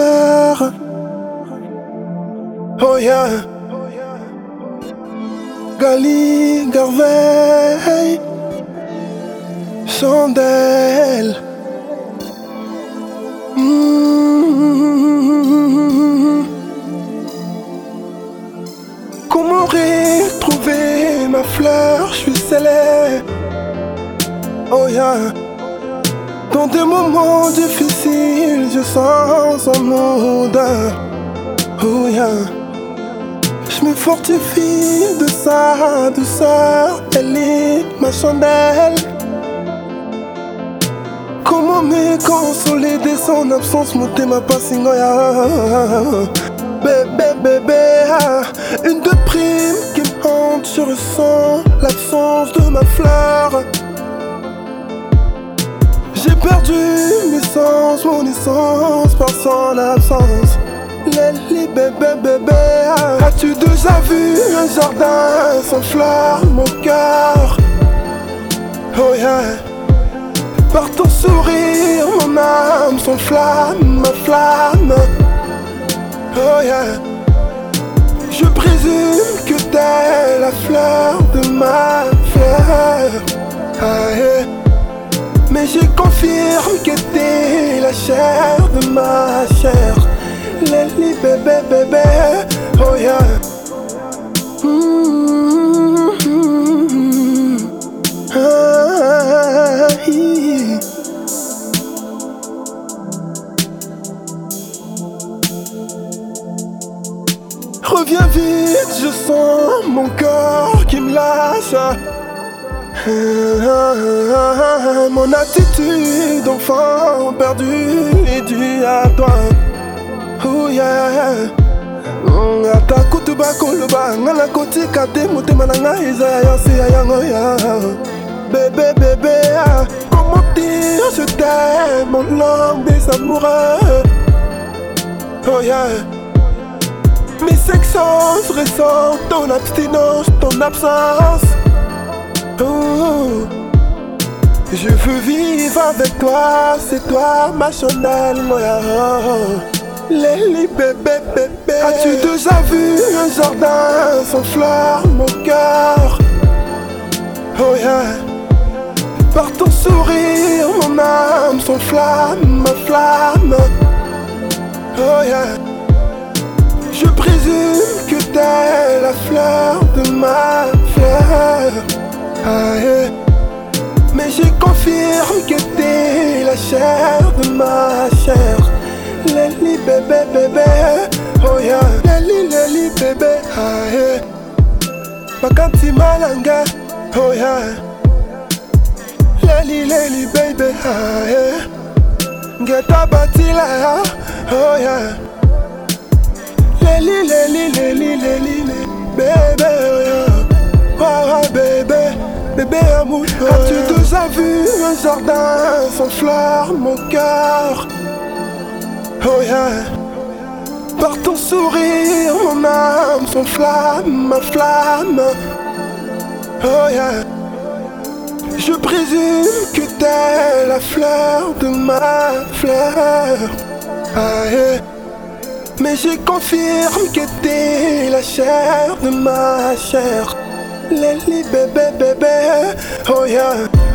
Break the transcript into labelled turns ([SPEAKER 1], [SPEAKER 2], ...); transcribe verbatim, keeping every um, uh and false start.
[SPEAKER 1] fleur. Oh yeah. Gali Garvey, chandelle. Mmh. Comment retrouver ma fleur? Je suis scellé. Oh yeah. Dans des moments difficiles, je sens son odeur. Oh yeah. Je me fortifie de sa douceur. Elle est ma chandelle. Comment me consoler de son absence? Monter ma passingoya. Bébé, bébé, une de prime qui me hante. Je ressens l'absence de ma fleur. J'ai perdu mes sens, mon essence par son absence. Lely, bébé, bébé, as-tu déjà vu un jardin sans fleurs, mon cœur? Oh yeah. Par ton sourire, mon âme s'enflamme, ma flamme. Oh yeah. Je présume que t'es la fleur de ma fleur. Ah, yeah. Mais je confirme que t'es la chair de ma chair. Lely, bébé, bébé, oh yeah. Mmh-hmm. Ah, yeah. Reviens vite, je sens mon corps qui me lâche. Mon attitude d'enfant perdu est due à toi. Oh yeah. Ata kutuba kuluba ngala koti kate motema nanga izaya si ayango ya. Bébé bébé, comment dire je t'aime mon langue des amoureux. Oh yeah. Mes cinq sens ressentent ton abstinence, ton absence. Oh. Je veux vivre avec toi, c'est toi ma chandelle, moya. Lely, bébé, bébé, as-tu déjà vu un jardin sans fleurs, mon cœur? Oh yeah. Par ton sourire, mon âme s'enflamme, ma flamme. Oh yeah. Je présume que t'es la fleur de ma fleur. Ah, yeah. Mais je confirme que t'es la chair de ma chair. Lely, bébé, bébé, oh yeah. Lely, Lely, bébé, ah yeah. Makanti malanga, oh yeah. Lely, Lely, baby, ah yeah. Ngeta batila, oh yeah. Lely, Lely, Lely, Lely, bébé, oh yeah. Oh bébé, bébé amour. As-tu déjà vu un jardin sans fleurs, mon cœur? Oh yeah. Par ton sourire, mon âme s'enflamme, ma flamme. Oh yeah. Je présume que t'es la fleur de ma fleur. Ah yeah. Mais je confirme que t'es la chair de ma chair. Lely, bébé, bébé, oh yeah.